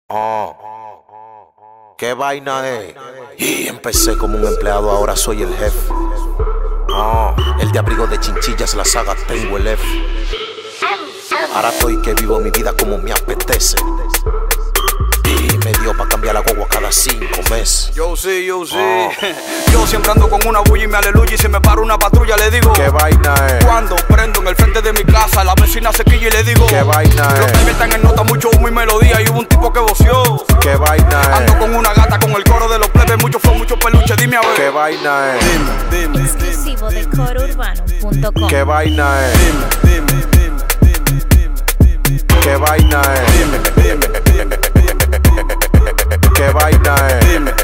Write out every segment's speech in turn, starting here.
¿Qué vaina es? Y empecé como un empleado, ahora soy el jefe. El de abrigo de chinchillas, la saga tengo el F. Ahora estoy que vivo mi vida como me apetece. Y me dio pa' cambiar la guagua cada 5 meses. Yo sí. Yo siempre ando con una bulla y me aleluya. Y si me para una patrulla le digo ¿qué vaina es? Cuando prendo en el frente de mi casa, la vecina se quilla y le digo ¿qué vaina es? Los pibes están en nota, mucho humo y melodía. Y hubo un tipo que voció. ¿Qué vaina es? Ando con una gata con el coro de los plebes. Mucho flow, mucho peluche, dime a ver. ¿Qué vaina es? Dime. Exclusivo de corourbano.com. ¿Qué vaina es? ¿Qué vaina es? ¿Qué vaina es?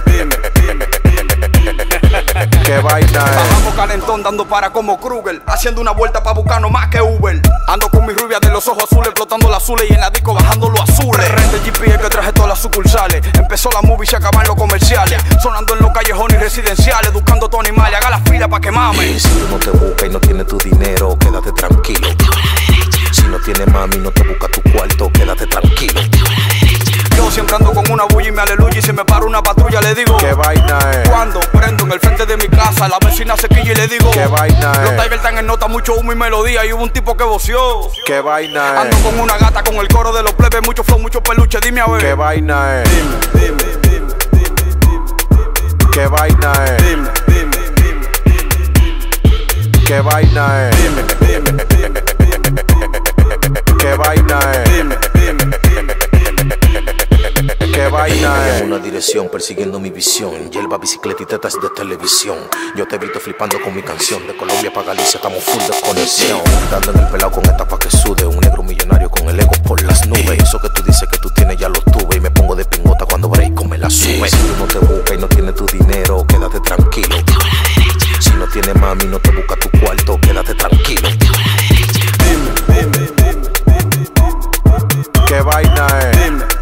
¿Qué vaina es? Bajamos calentón dando para como Kruger, haciendo una vuelta pa' buscar no más que Uber. Ando con mi rubia de los ojos azules, explotando los azules y en la disco bajando los azules. Rende GPS que traje todas las sucursales. Empezó la movie y se acaban los comerciales. Sonando en los callejones residenciales, buscando todo animal, haga la fila pa' que mame. Y si tú no te buscas y no tienes tu dinero, quédate tranquilo. Si no tienes mami, no te busca tu cuarto, quédate tranquilo. Yo siempre ando con una bulla y me aleluya. Y si me para una patrulla le digo ¿qué vaina es? Cuando prendo en el frente de mi casa, la vecina se quilla y le digo ¿qué vaina Los es? Tigers están en nota, mucho humo y melodía. Y hubo un tipo que voció. ¿Qué vaina Ando es? con una gata con el coro de los plebes. Mucho flow, mucho peluche, dime a ver. ¿Qué vaina es? Dime. ¿Qué vaina es? ¿Qué vaina es? ¿Qué vaina es? ¿Qué vaina es? En una dirección persiguiendo mi visión. Hierba, bicicleta y tetas de televisión. Yo te he visto flipando con mi canción. De Colombia pa' Galicia estamos full de conexión. Dando en el pelado con esta pa' que sude. Un negro millonario con el ego por las nubes. Eso que tú dices que tú tienes ya lo tuve. Y me pongo de pingota cuando break me la sube. Si tú no te buscas y no tienes tu dinero, quédate tranquilo. Si no tienes mami, no te busca tu cuarto, quédate tranquilo. ¿Qué vaina es?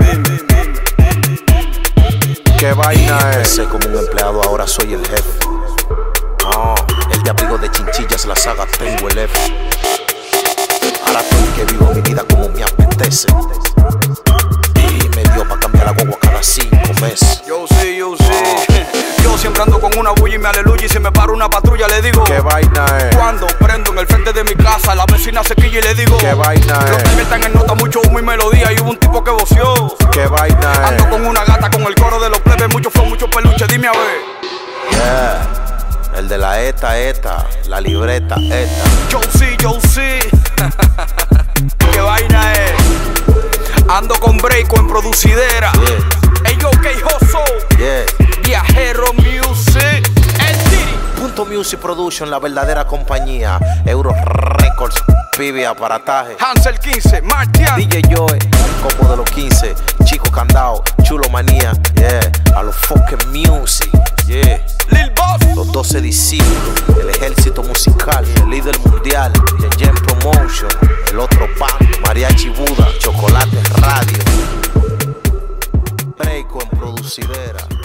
¿Qué vaina es? Empecé como un empleado, ahora soy el jefe. El de abrigo de chinchillas, la saga tengo el F. Ahora estoy que vivo mi vida como me apetece. Y me dio pa' cambiar la guagua cada 5 meses. Yo sí. Yo siempre ando con una bulla y me aleluya. Y si me para una patrulla le digo ¿Qué vaina es? Cuando prendo en el frente de mi casa, la vecina se quilla y le digo ¿Qué vaina Los es? Tigers están en nota, mucho humo y melodía. Y hubo un tipo que voció. ¿Qué vaina es? Ando con una gata con el coro de los plebes. Mucho flow, mucho peluche, dime a ver. Yeah. El de la esta, la libreta esta. Yo sí. ¿Qué vaina es? Ando con Breako en producidera. Ey, yo, K-Hoso. Yeah. Viajero Music. El Tiri. Punto Music Production, la verdadera compañía. Euro Records, pibe, aparataje. Hansel 15, Martian. DJ Joe, combo de los 15. Chico Candao, Chulo Manía. Yeah. A los fucking music. Yeah. Lil Boss. Los 12 discípulos, el ejército musical, el líder mundial, Yen Promotion, el otro band, Mariachi Buda, Chocolate Radio. Breako en producidera.